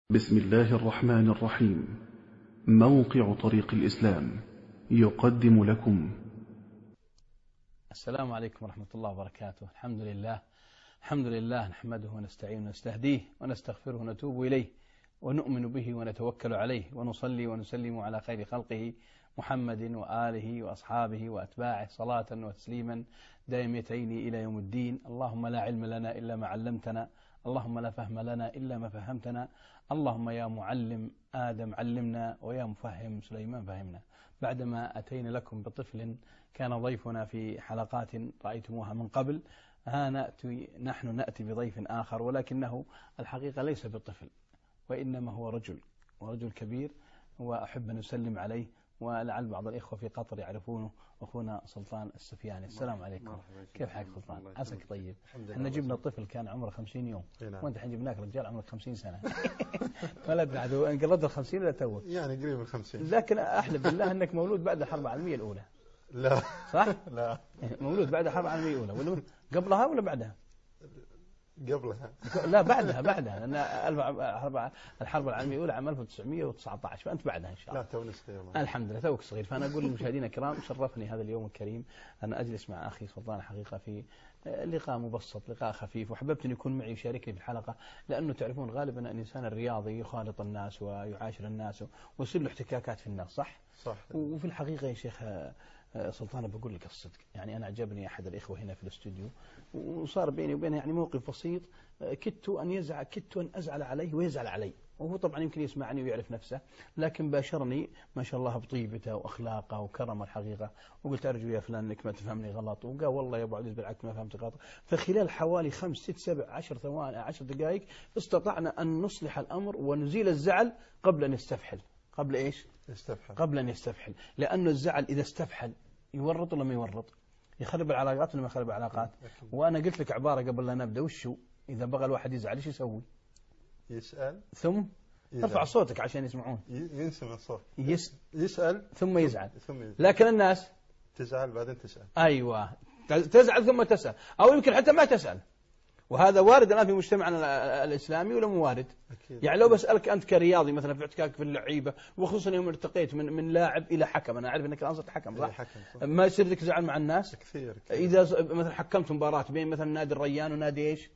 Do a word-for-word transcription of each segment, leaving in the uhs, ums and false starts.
بسم الله الرحمن الرحيم. موقع طريق الإسلام يقدم لكم. السلام عليكم ورحمة الله وبركاته. الحمد لله الحمد لله نحمده ونستعين ونستهديه ونستغفره ونتوب إليه ونؤمن به ونتوكل عليه ونصلي ونسلم على خير خلقه محمد وآله وأصحابه وأتباعه صلاة وتسليما دائمتين إلى يوم الدين. اللهم لا علم لنا إلا ما علمتنا، اللهم لا فهم لنا إلا ما فهمتنا، اللهم يا معلم آدم علمنا ويا مفهم سليمان فهمنا. بعدما أتينا لكم بطفل كان ضيفنا في حلقات رأيتموها من قبل، ها نأتي نحن نأتي بضيف آخر، ولكنه الحقيقة ليس بطفل وإنما هو رجل ورجل كبير، وأحب أن أسلم عليه ولعل بعض الإخوة في قطر يعرفونه، أخونا سلطان السفياني. السلام عليكم. كيف حالك سلطان؟ عساك طيب. احنا جبنا الطفل كان عمره خمسين يوم وانت الحين جبناك رجال عمرك خمسين سنة. ولد بعد انقرضت الخمسين ولا تو؟ يعني قريب الخمسين. لكن أحلف بالله أنك مولود بعد الحرب العالمية الأولى. لا صح؟ لا مولود بعد الحرب العالمية الأولى ولا قبلها ولا بعدها؟ قبلها. لا بعدها بعدها لأن الحرب العالمية الأولى عام ألف وتسعمئة وتسعة عشر، فأنت بعدها إن شاء الله. لا توني صغير. الحمد لله توك صغير. فأنا أقول للمشاهدين الكرام شرفني هذا اليوم الكريم أن أجلس مع أخي سلطان حقيقة في لقاء مبسط، لقاء خفيف، وحببت أن يكون معي يشاركني في الحلقة، لأنه تعرفون غالبا أن الإنسان الرياضي يخالط الناس ويعاشر الناس ويصير له احتكاكات في الناس، صح؟ صح. وفي الحقيقة يا شيخ سلطان بقول لك الصدق، يعني أنا أعجبني أحد الإخوة هنا في الاستوديو وصار بيني وبينه يعني موقف بسيط، كدت أن يزعل كدت أن أزعل عليه ويزعل علي، وهو طبعا يمكن يسمعني ويعرف نفسه، لكن باشرني ما شاء الله بطيبته وأخلاقه وكرمه الحقيقة، وقلت أرجو يا فلان إنك ما تفهمني غلط، وقال والله يا أبو عزيز بالعكس ما فهمت غلط. فخلال حوالي خمس ست سبع عشر ثواني عشر دقائق استطعنا أن نصلح الأمر ونزيل الزعل قبل أن يستفحل. قبل إيش؟ يستفحل. قبل أن يستفحل، لأنه الزعل إذا استفحل يورط ولا ما يورط؟ يخرب العلاقات ولا ما يخرب العلاقات؟ وأنا قلت لك عبارة قبل لا نبدأ، وشو إذا بغى الواحد يزعل إيش يسوي؟ يسأل ثم يزعل. ارفع صوتك عشان يسمعون. ينسمع الصوت. يس... يسأل ثم يزعل. ثم يزعل. لكن الناس تزعل بعدين تسأل. أيوة تزعل ثم تسأل، أو يمكن حتى ما تسأل، وهذا وارد الآن في مجتمعنا الإسلامي ولا مو وارد؟ أكيد. يعني لو بسألك أنت كرياضي مثلا في احتكاك في اللعيبة، وخصوصا يوم ارتقيت من من لاعب إلى حكم، أنا أعرف أنك الآن صرت حكم صح؟ حكم صح. ما يصير لك زعل مع الناس؟ كثير, كثير. إذا مثلا حكمت مباراة بين مثلا نادي الريان ونادي إيش؟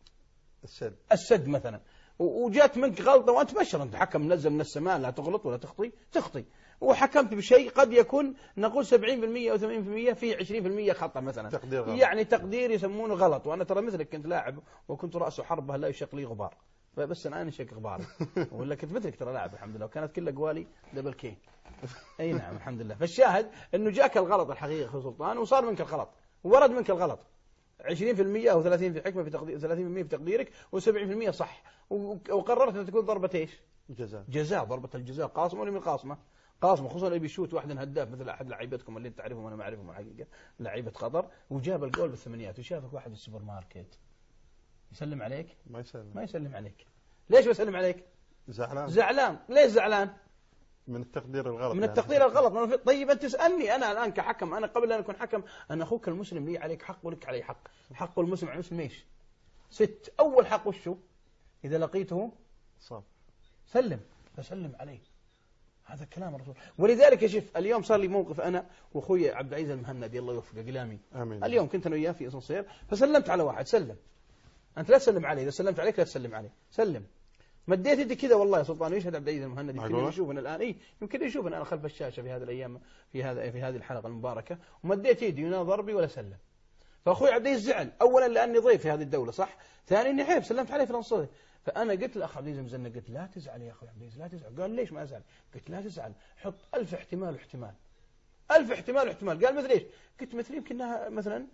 السد. السد مثلا، وجات منك غلطة وأنت بشر، أنت حكم منزل من السماء، لا تغلط ولا تخطي تخطي، وحكمت بشيء قد يكون نقول سبعين بالمئة أو ثمانين بالمئة في عشرين بالمئة خطأ مثلا، تقدير غلط. يعني تقدير يسمونه غلط، وأنا ترى مثلك كنت لاعب وكنت رأس حربة لا يشق لي غبار، بس أنا أنشق غباري، ولا كنت مثلك ترى لاعب الحمد لله، وكانت كل أقوالي دبل كي. أي نعم الحمد لله. فالشاهد إنه جاك الغلط الحقيقة يا سلطان، وصار منك الغلط ورد منك الغلط عشرين بالمئة أو ثلاثين في حكمة في تقدير، ثلاثين بالمئة في تقديرك، وسبعين بالمئة صح، وقررت أن تكون ضربة إيش؟ جزاء. جزاء. ضربة الجزاء قاصمة ولا من قاصمة؟ قاصمة، خصوصا اللي بيشوت واحد هداف مثل أحد لعيبتكم اللي تعرفهم وأنا ما أعرفهم الحقيقة، لعيبة قطر، وجاب الجول بالثمانيات، وشافك واحد في السوبر ماركت يسلم عليك؟ ما يسلم. ما يسلم عليك. ليش بيسلم عليك؟ زعلان. زعلان. ليش زعلان؟ من التقدير الغلط. من التقدير الغلط. طيب أنت تسألني أنا الآن كحكم، أنا قبل أن أكون حكم أنا أخوك المسلم لي عليك حق ولك علي حق. حق المسلم على المسلم إيش؟ ست. أول حق وشو؟ إذا لقيته صح سلم، فسلم عليه. هذا كلام الرسول. ولذلك يا شيخ اليوم صار لي موقف أنا وأخوي عبد العزيز المهندي الله يوفقه قلامي. آمين. اليوم كنت أنا وياه في أسانسير، فسلمت على واحد، سلم. أنت لا تسلم عليه، إذا سلمت عليك لا تسلم عليه، سلم. مديت يدي كذا والله يا سلطان، يشهد عبد العزيز المهندي يمكن يشوفنا الآن، إيه يمكن يشوفنا أنا خلف الشاشة في هذه الأيام في هذا في هذه الحلقة المباركة، ومديت يدي ولا ضربي ولا سلم. فأخوي عبد العزيز زعل، أولا لأني ضيف في هذه الدولة صح، ثانيا إني حيف سلمت عليه في الأنصاري. فأنا قلت لأخ عبد العزيز مزنة، قلت لا تزعل يا أخوي عبد العزيز لا تزعل. قال ليش ما أزعل؟ قلت لا تزعل، حط ألف احتمال واحتمال، ألف احتمال واحتمال. قال مثل إيش؟ قلت مثل يمكنها مثلا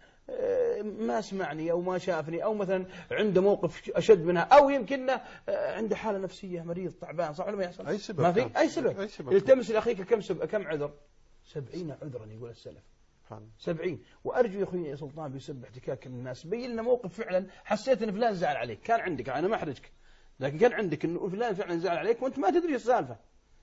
ما سمعني أو ما شافني، أو مثلا عنده موقف أشد منها، أو يمكننا عنده حالة نفسية مريض تعبان، صح ولا ما يحصل؟ أي سبب ما في أي سبب. التمس لأخيك كم سبب كم عذر؟ سبعين عذرا يقول السلف. سبعين. وأرجو يا أخوي يا سلطان بيسبب احتكاك الناس، بين لنا موقف فعلا حسيت أن فلان زعل عليك، كان عندك، أنا ما أحرجك، لكن كان عندك أنه فلان فعلا زعل عليك وأنت ما تدري السالفة.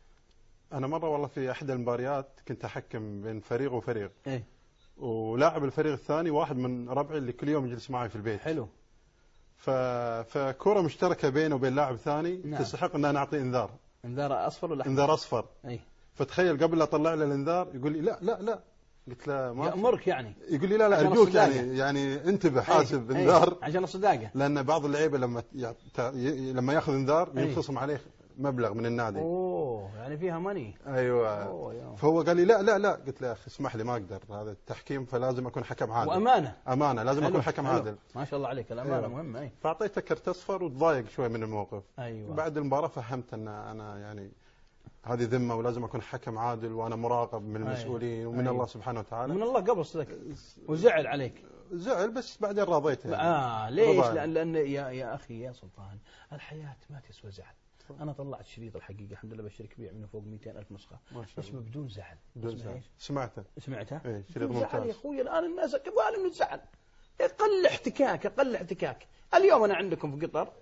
أنا مرة والله في أحد المباريات كنت أحكم بين فريق وفريق، إيه؟ ولاعب الفريق الثاني واحد من ربعي اللي كل يوم يجلس معي في البيت. حلو. ف... فكرة مشتركة بينه وبين لاعب ثاني نعم. تستحق أن أنا أعطيه إنذار. انذار اصفر ولا احمر؟ إنذار أصفر. اي. فتخيل قبل لا أطلع له الإنذار يقول لي لا لا لا، قلت له ما يأمرك يعني. يقول لي لا لا أرجوك يعني يعني انتبه حاسب أي. إنذار. أي. عشان الصداقة. لأن بعض اللعيبة لما يعت... لما يأخذ إنذار أي. ينخصم عليه مبلغ من النادي. اوه يعني فيها ماني. ايوه. أوه فهو قال لي لا لا لا، قلت له يا اخي اسمح لي ما اقدر، هذا التحكيم فلازم اكون حكم عادل. وامانه. امانه لازم حلو. اكون حكم حلو. عادل. ما شاء الله عليك، الامانه أيوة. مهمه. اي. فاعطيته كرت اصفر وتضايق شوي من الموقف. ايوه. بعد المباراه فهمت ان انا يعني هذه ذمه ولازم اكون حكم عادل وانا مراقب من المسؤولين أيوة. ومن أيوة. الله سبحانه وتعالى. من الله قبل صدق. وزعل عليك. زعل بس بعدين راضيته يعني. اه ليش؟ رضاني. لان لان يا يا اخي يا سلطان، الحياه ما تسوى زعل. انا طلعت شريط الحقيقه الحمد لله بشرك بيع منه فوق مئتين ألف نسخه اسمه بدون زعل. بدون زعل. سمعته. سمعته؟ ايه شريط ممتاز. زعل يا اخوي الان الناس يبغى من الزعل. اقل احتكاك اقل احتكاك. اليوم انا عندكم في قطر،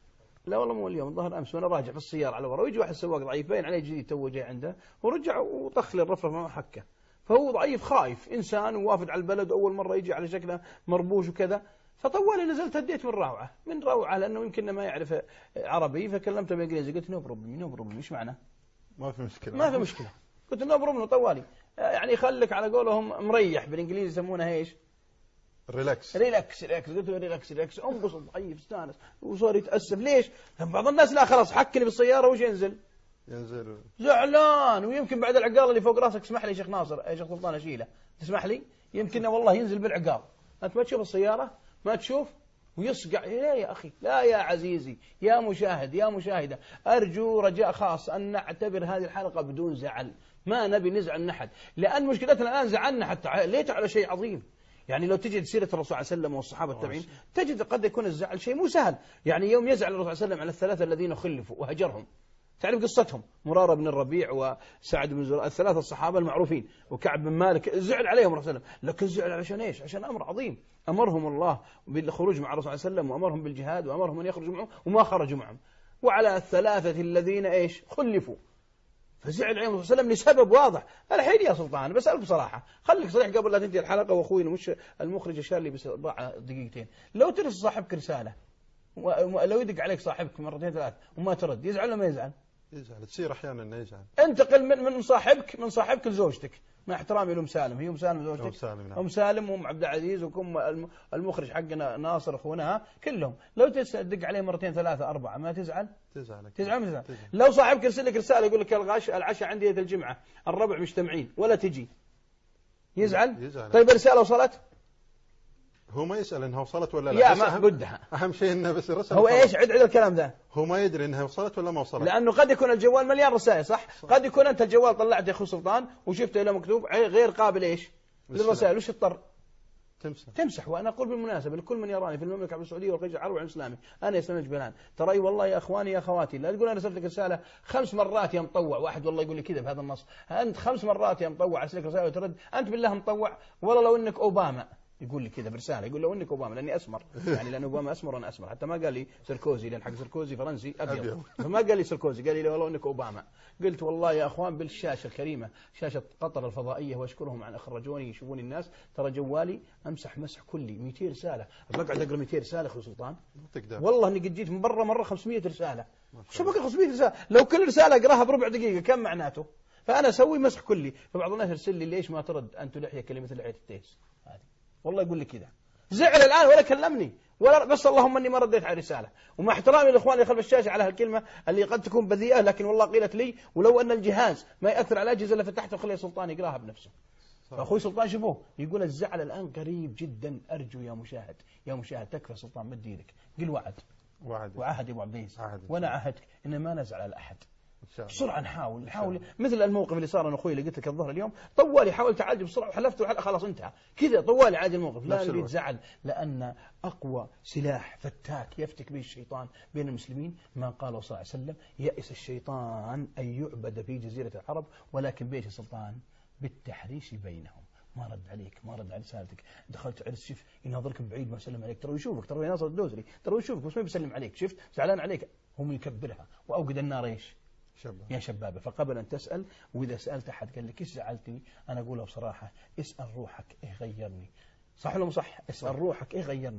لا والله مو اليوم، الظهر امس وانا راجع في السياره على ورا ويجي واحد سواق ضعيف باين عليه جديد تو جاي عنده ورجع وطخ لي الرفرف ما حكه، فهو ضعيف خايف انسان ووافد على البلد اول مره يجي على شكله مربوش وكذا، فطوالي نزلت هديت من روعه من روعه لانه يمكن ما يعرف عربي فكلمته بالانجليزي قلت نو بروبلم نو بروبلم ايش معنى؟ ما في مشكله ما في مشكله قلت نو بروبلم طوالي يعني خليك على قولهم مريح بالانجليزي يسمونه ايش؟ ريلاكس ريلاكس ريلاكس قلت له ريلاكس ريلاكس انبسط ضعيف استانس وصار يتاسف ليش؟ بعض الناس لا خلاص حكني بالسياره وش ينزل؟ ينزل زعلان ويمكن بعد العقال اللي فوق راسك اسمح لي يا شيخ ناصر يا شيخ سلطان اشيله تسمح لي يمكن والله ينزل بالعقال انت ما تشوف السياره ما تشوف ويصقع لا يا اخي لا يا عزيزي يا مشاهد يا مشاهده ارجو رجاء خاص ان نعتبر هذه الحلقه بدون زعل ما نبي نزعل من احد لان مشكلتنا الان زعلنا حتى ليت على شيء عظيم يعني لو تجد سيرة الرسول صلى الله عليه وسلم والصحابة التابعين تجد قد يكون الزعل شيء مو سهل يعني يوم يزعل الرسول صلى الله عليه وسلم على الثلاثة الذين خلفوا وهجرهم تعرف قصتهم مرارة بن الربيع وسعد بن زرارة الثلاثة الصحابة المعروفين وكعب بن مالك زعل عليهم الرسول صلى الله عليه وسلم لكن زعل علشان إيش عشان أمر عظيم أمرهم الله بالخروج مع الرسول صلى الله عليه وسلم وأمرهم بالجهاد وأمرهم أن يخرجوا معهم وما خرجوا معهم وعلى الثلاثة الذين إيش خلفوا فزعل عليهم الرسول صلى الله عليه وسلم لسبب واضح الحين يا سلطان بسألك بصراحة خليك صريح قبل لا تنتهي الحلقة وأخوي مش المخرج أشار لي بس ضاع دقيقتين لو ترسل صاحبك رسالة ولو يدق عليك صاحبك مرتين ثلاث وما ترد يزعل ولا ما يزعل؟ يزعل تصير احيانا انه يزعل انتقل من من صاحبك من صاحبك لزوجتك مع احترامي لام سالم هي ام سالم زوجتك ام سالم نعم. ام سالم وام عبد العزيز وكم المخرج حقنا ناصر اخونا كلهم لو تدق عليه مرتين ثلاثه اربعه ما تزعل تزعل تزعل مثلا لو صاحبك يرسل لك رساله يقول لك العشاء العشاء عندي ليله الجمعه الربع مجتمعين ولا تجي يزعل, يزعل. طيب الرساله وصلت هو ما يسأل انها وصلت ولا لا يا ما بدها اهم شيء انه بس الرسالة هو ايش عد عد الكلام ذا هو ما يدري انها وصلت ولا ما وصلت لانه قد يكون الجوال مليان رسائل صح, صح. قد يكون انت الجوال طلعت يا اخو سلطان وشفته له مكتوب غير قابل ايش للرسائل وش اضطر تمسح تمسح وانا اقول بالمناسبه لكل من يراني في المملكه العربيه السعوديه والخليج العربي والعالم الاسلامي انا اسلام جبلان ترى والله يا اخواني يا اخواتي لا تقول انا ارسلت لك رساله خمس مرات يا مطوع واحد والله يقول لي كذا بهذا النص انت خمس مرات يا مطوع ارسل لك رساله وترد انت بالله مطوع والله لو انك اوباما يقول لي كذا برساله يقول لو انك اوباما لاني اسمر يعني لان اوباما اسمر وانا اسمر حتى ما قال لي سركوزي لان حق سركوزي فرنسي ابيض فما قال لي سركوزي قال لي والله انك اوباما قلت والله يا اخوان بالشاشه الكريمه شاشه قطر الفضائيه واشكرهم عن اخرجوني يشوفوني الناس ترى جوالي امسح مسح كلي مئتين رساله بقعد اقرا مئتين رساله اخوي سلطان والله اني قد جيت من برا مره خمسمئة رساله شو بقرا خمسمئة رساله لو كل رساله اقراها بربع دقيقه كم معناته فانا اسوي مسح كلي فبعض الناس يرسل لي ليش ما ترد انت لحيه كلمه لحيه التيس هذه والله يقول لي كذا زعل الآن ولا كلمني ولا بس اللهم أني ما رديت على رسالة ومع احترامي للإخوان اللي خلف الشاشة على هالكلمة اللي قد تكون بذيئة لكن والله قيلت لي ولو أن الجهاز ما يأثر على الأجهزة اللي فتحته وخلي سلطان يقراها بنفسه فأخوي سلطان شوفوه يقول الزعل الآن قريب جدا أرجو يا مشاهد يا مشاهد تكفى سلطان مد يدك قل وعد وعد وعهد يا أبو عبد العزيز وأنا عهدك إن ما نزعل على أحد بسرعة نحاول نحاول مثل الموقف اللي صار أنا أخوي اللي قلت لك الظهر اليوم طوالي حاولت أعالج بسرعة وحلفت خلاص انتهى كذا طوالي عاد الموقف لا نريد زعل لأن أقوى سلاح فتاك يفتك به الشيطان بين المسلمين ما قاله صلى الله عليه وسلم يأس الشيطان أن يعبد في جزيرة العرب ولكن بيش السلطان بالتحريش بينهم ما رد عليك ما رد على رسالتك دخلت عرس شوف يناظرك بعيد ما سلم عليك ترى يشوفك ترى يناظر الدوزري ترى يشوفك بس ما بيسلم عليك شفت زعلان عليك هم يكبرها وأوقد النار إيش شباب. يا شبابه فقبل أن تسأل وإذا سألت أحد قال لك إيش زعلتني أنا أقولها بصراحة اسأل روحك إيه غيرني صح ولا مو صح اسأل روحك إيه غيرني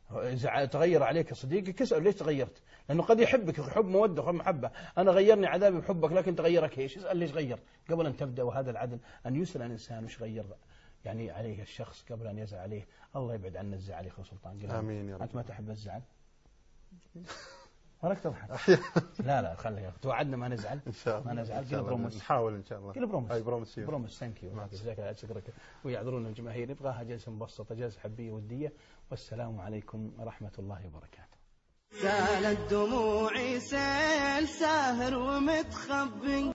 إذا تغير عليك صديقك اسأل ليش تغيرت، لأنه قد يحبك حب مودة وحب محبة. أنا غيرني عذابي بحبك لكن تغيرك إيش؟ اسأل ليش غير قبل أن تبدأ. وهذا العدل أن يسأل الإنسان وش غير يعني عليه الشخص قبل أن يزعل عليه. الله يبعد عنا الزعل يا أخو سلطان. آمين يا رب. أنت ما تحب الزعل ولك تضحك. لا لا خليك توعدنا ما نزعل إن شاء الله. ما نزعل. قل برومس. نحاول إن شاء الله. قل برومس. أي برومس. برومس. ثانك يو. جزاك الله شكرك. ويعذرون الجماهير نبغاها جلسة مبسطة، جلسة حبية ودية. والسلام عليكم ورحمة الله وبركاته. سالت دموعي سيل ساهر ومتخبي.